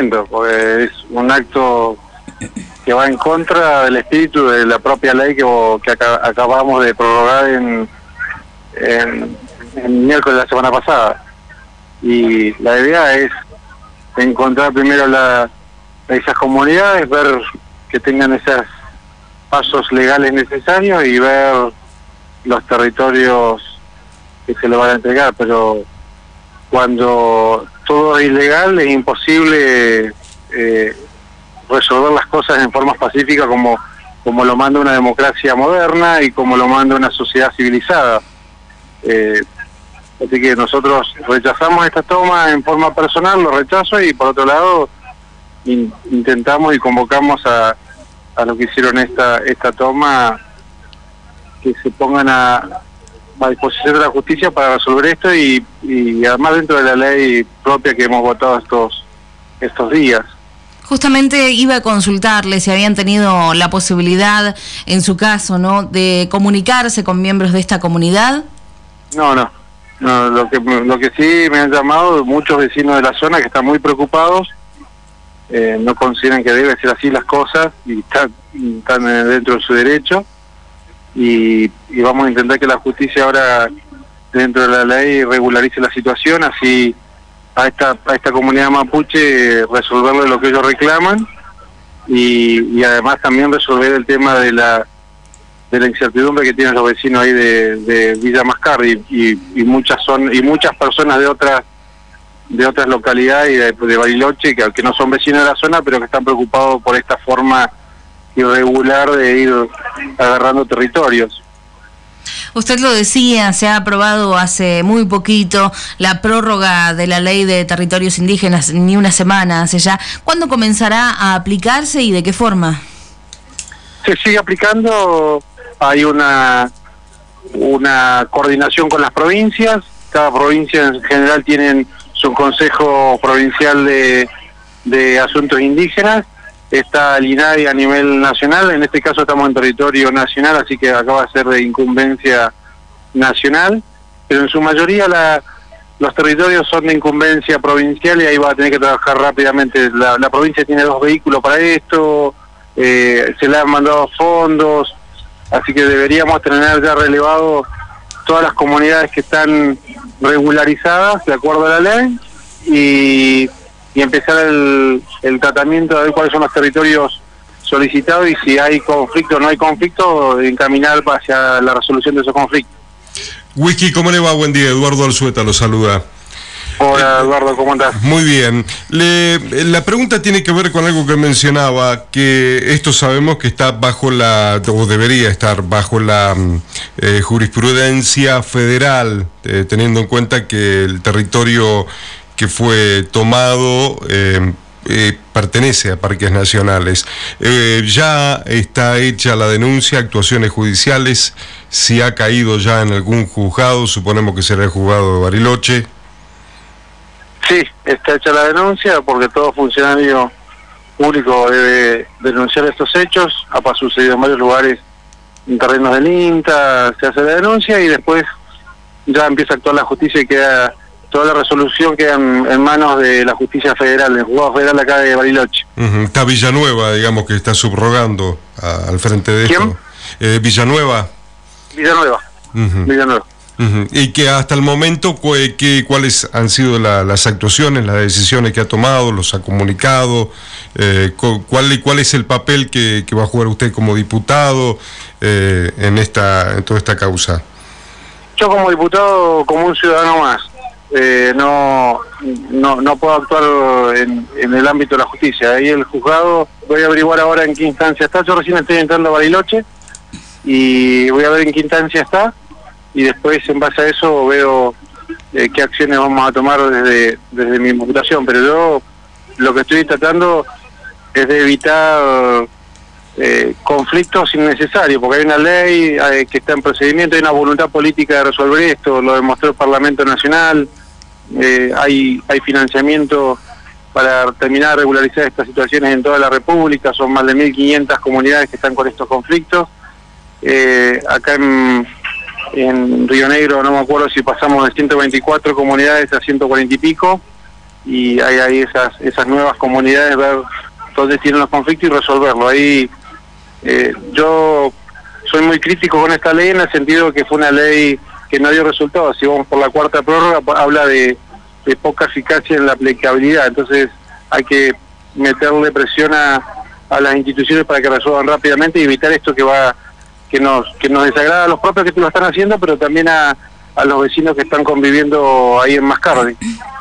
fundamento, porque es un acto que va en contra del espíritu de la propia ley que acabamos de prorrogar en miércoles de la semana pasada. Y la idea es encontrar primero esas comunidades, ver que tengan esos pasos legales necesarios y ver los territorios que se le van a entregar, pero cuando todo es ilegal es imposible resolver las cosas en forma pacífica como lo manda una democracia moderna y como lo manda una sociedad civilizada. Así que nosotros rechazamos esta toma en forma personal, lo rechazo, y por otro lado intentamos y convocamos a los que hicieron esta toma que se pongan a disposición de la justicia para resolver esto y además dentro de la ley propia que hemos votado estos días. Justamente iba a consultarle si habían tenido la posibilidad, en su caso, ¿no?, de comunicarse con miembros de esta comunidad. No, lo que sí me han llamado muchos vecinos de la zona que están muy preocupados, no consideran que deben ser así las cosas y están dentro de su derecho, y vamos a intentar que la justicia ahora, dentro de la ley, regularice la situación, así a esta comunidad mapuche resolverle lo que ellos reclaman y además también resolver el tema de la incertidumbre que tienen los vecinos ahí de Villa Mascardi y muchas personas de otras localidades de Bariloche que no son vecinos de la zona, pero que están preocupados por esta forma irregular de ir agarrando territorios. Usted lo decía, se ha aprobado hace muy poquito la prórroga de la ley de territorios indígenas, ni una semana hace ya. ¿Cuándo comenzará a aplicarse y de qué forma? Se sigue aplicando, hay una coordinación con las provincias, cada provincia en general tienen su consejo provincial de asuntos indígenas, está el INADI a nivel nacional, en este caso estamos en territorio nacional, así que acaba de ser de incumbencia nacional, pero en su mayoría los territorios son de incumbencia provincial y ahí va a tener que trabajar rápidamente. La provincia tiene 2 vehículos para esto, se le han mandado fondos, así que deberíamos tener ya relevado todas las comunidades que están regularizadas de acuerdo a la ley y empezar el tratamiento de ver cuáles son los territorios solicitados y si hay conflicto o no hay conflicto, encaminar hacia la resolución de esos conflictos. Whisky, ¿cómo le va? Buen día, Eduardo Alzueta lo saluda. Hola Eduardo, ¿cómo estás? Muy bien. La pregunta tiene que ver con algo que mencionaba, que esto sabemos que está o debería estar bajo la jurisprudencia federal, teniendo en cuenta que el territorio que fue tomado pertenece a parques nacionales. Ya está hecha la denuncia, actuaciones judiciales, si ha caído ya en algún juzgado, suponemos que será el juzgado de Bariloche. Sí, está hecha la denuncia porque todo funcionario público debe denunciar estos hechos. Ha sucedido en varios lugares, en terrenos del INTA, se hace la denuncia y después ya empieza a actuar la justicia y queda toda la resolución queda en manos de la justicia federal, del juzgado federal acá de Bariloche. Está Villanueva, digamos, que está subrogando al frente de ¿Quién? esto. Villanueva. Villanueva. Y que hasta el momento, ¿cuáles han sido las actuaciones, las decisiones que ha tomado, los ha comunicado? ¿Cuál es el papel que va a jugar usted como diputado en toda esta causa? Yo como diputado, como un ciudadano más, no puedo actuar en el ámbito de la justicia. Ahí el juzgado, voy a averiguar ahora en qué instancia está. Yo recién estoy entrando a Bariloche y voy a ver en qué instancia está y después en base a eso veo qué acciones vamos a tomar desde mi imputación. Pero yo lo que estoy tratando es de evitar conflictos innecesarios, porque hay una ley que está en procedimiento, hay una voluntad política de resolver esto, lo demostró el Parlamento Nacional, hay financiamiento para terminar de regularizar estas situaciones en toda la República, son más de 1.500 comunidades que están con estos conflictos. Acá en Río Negro no me acuerdo si pasamos de 124 comunidades a 140 y pico, y hay ahí esas nuevas comunidades, ver dónde tienen los conflictos y resolverlo. Ahí yo soy muy crítico con esta ley en el sentido de que fue una ley que no dio resultados. Si vamos por la cuarta prórroga, habla de poca eficacia en la aplicabilidad, entonces hay que meterle presión a las instituciones para que resuelvan rápidamente y evitar esto que nos desagrada a los propios que lo están haciendo, pero también a los vecinos que están conviviendo ahí en Mascardi.